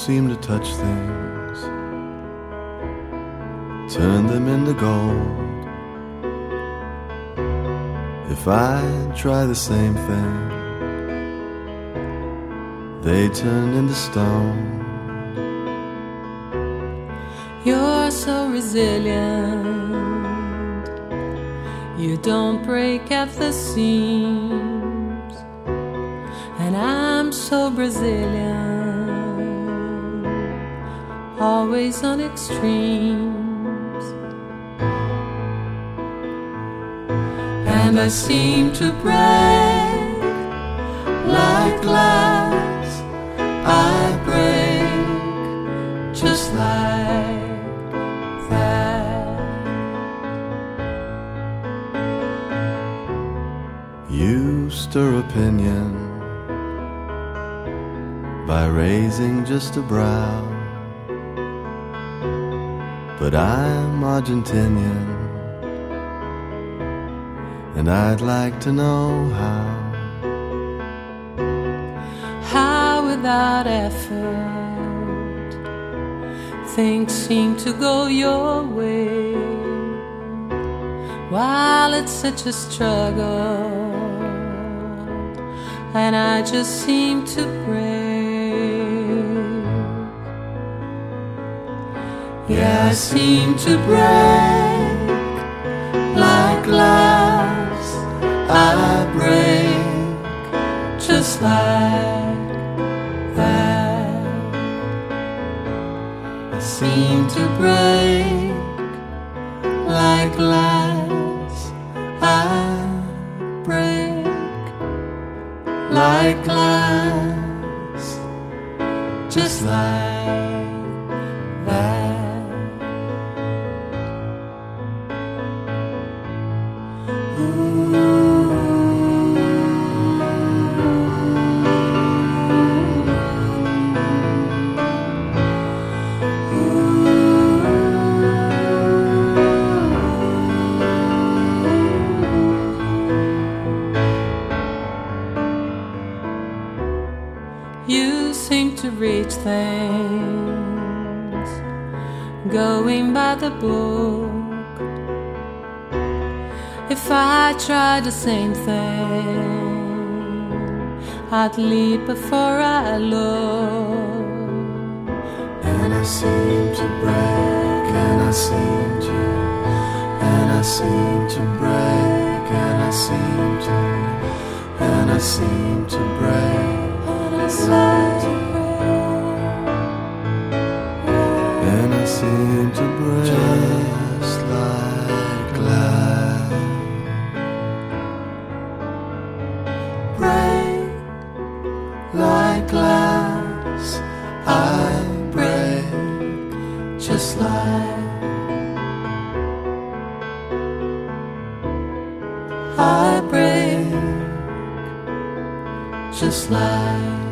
seem to touch things, turn them into gold. If I try the same thing, they turn into stone. You're so resilient, you don't break at the seams. And I'm so Brazilian, always on extremes. And I seem to break like glass, I break just like that. You stir opinion by raising just a brow, but I'm Argentinian, and I'd like to know how without effort things seem to go your way, while it's such a struggle, and I just seem to break. Yeah, I seem to break like glass, I break just like that. I seem to break like glass, I break like glass, just like that. You seem to reach things going by the book. If I tried the same thing, I'd leap before I look. and I seem to break, and I seem to, and I seem to break, and I seem to, and I seem to break, And I seem to and I seem to break just like glass. break Like glass, I break just like I break just like